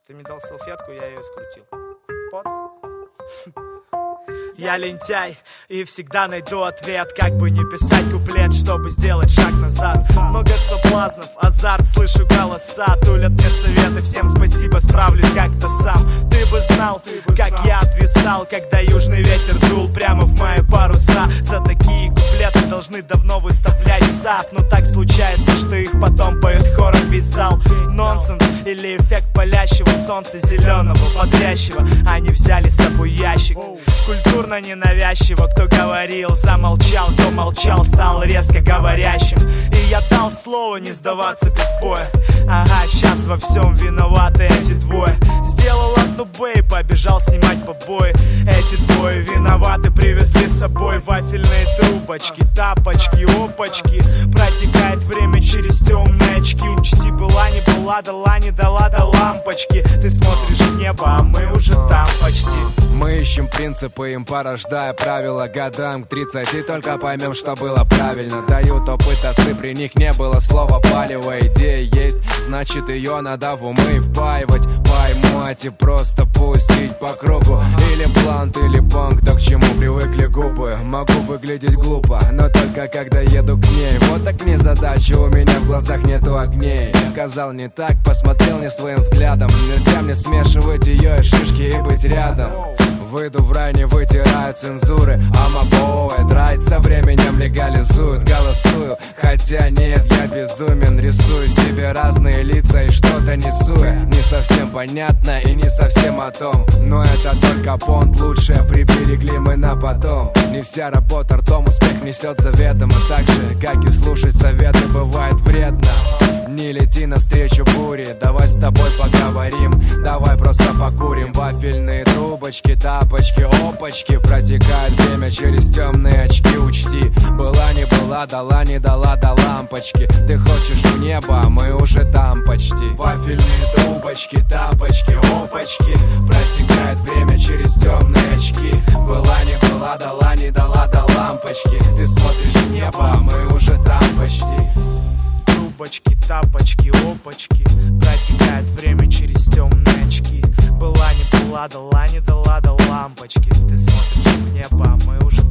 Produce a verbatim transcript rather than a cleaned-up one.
Ты мне дал салфетку, я ее скрутил. Поц. Я лентяй и всегда найду ответ. Как бы не писать куплет, чтобы сделать шаг назад. Много соблазнов, азарт, слышу голоса. Тулят мне советы, всем спасибо, справлюсь как-то сам. Ты бы знал, как я отвисал, когда южный ветер дул прямо в мои паруса. За такие куплеты должны давно выставлять в сад. Но так случается, что их потом поет хором весь зал. Нонсенс или эффект палящего солнца зеленого, бодрящего. Они взяли с собой ящик. Культурно ненавязчиво, кто говорил, замолчал, кто молчал, стал резко говорящим. И я дал слово не сдаваться без боя. Ага, сейчас во всем виноваты эти двое. Сделал одну бэй, побежал снимать побои. Эти двое виноваты, привезли с собой вафельные трубочки, тапочки, опачки. Протекает время через темные очки. Учти, была не была, дала не дала до лампочки. Ты смотришь в небо, а мы уже там почти. Мы ищем принципы, им порождая правила. Годам к тридцати только поймем, что было правильно. Дают опыт отцы, при них не было слова палево. Идея есть, значит ее надо в умы впаивать. Поймать и просто пустить по кругу. Или блант, или панк, то к чему привыкли губы. Могу выглядеть глупо, но только когда еду к ней. Вот так не задача, у меня в глазах нету огней. Сказал не так, посмотрел не своим взглядом. Нельзя мне смешивать ее и шишки и быть рядом. Выйду в рай, не вытираю цензуры. Амобовая драйт со временем легализуют. Голосую, хотя нет, я безумен. Рисую себе разные лица и что-то несу. Не совсем понятно и не совсем о том. Но это только понт, лучшее приберегли мы на потом. Не вся работа ртом, успех несет заветом. И так же, как и слушать советы, бывает вредно. Не лети навстречу буре, давай с тобой поговорим. Давай просто покурим. Вафельные трубочки, тапочки, опачки. Протекает время через темные очки. Учти, была не была, дала не дала до лампочки. Ты хочешь в небо, а мы уже там почти. Вафельные трубочки, тапочки, опачки. Протекает время через темные очки. Была не была, дала не дала до лампочки. Ты смотришь в небо, а мы уже там почти. Трубочки, тапочки, опачки. Протекает время через темные очки. Была не была, дала не дала до лампочки. Ты смотришь в небо, а мы уже